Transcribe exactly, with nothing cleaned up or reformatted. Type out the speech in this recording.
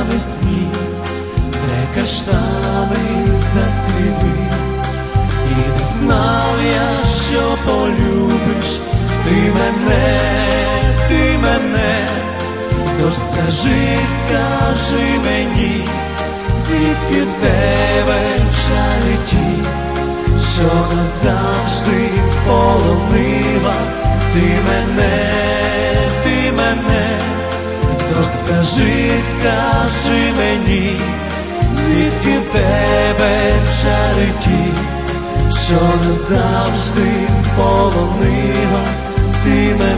навесні, де каштани зацвіли, і не знав я, що полюбиш ти мене, ти мене. Тож скажи, скажи мені, звідки в тебе чари ті, що назавжди полонила ти мене, ти мене. Тож скажи, скажи мені, звідки в тебе чари ті, що назавжди полонила ти мене.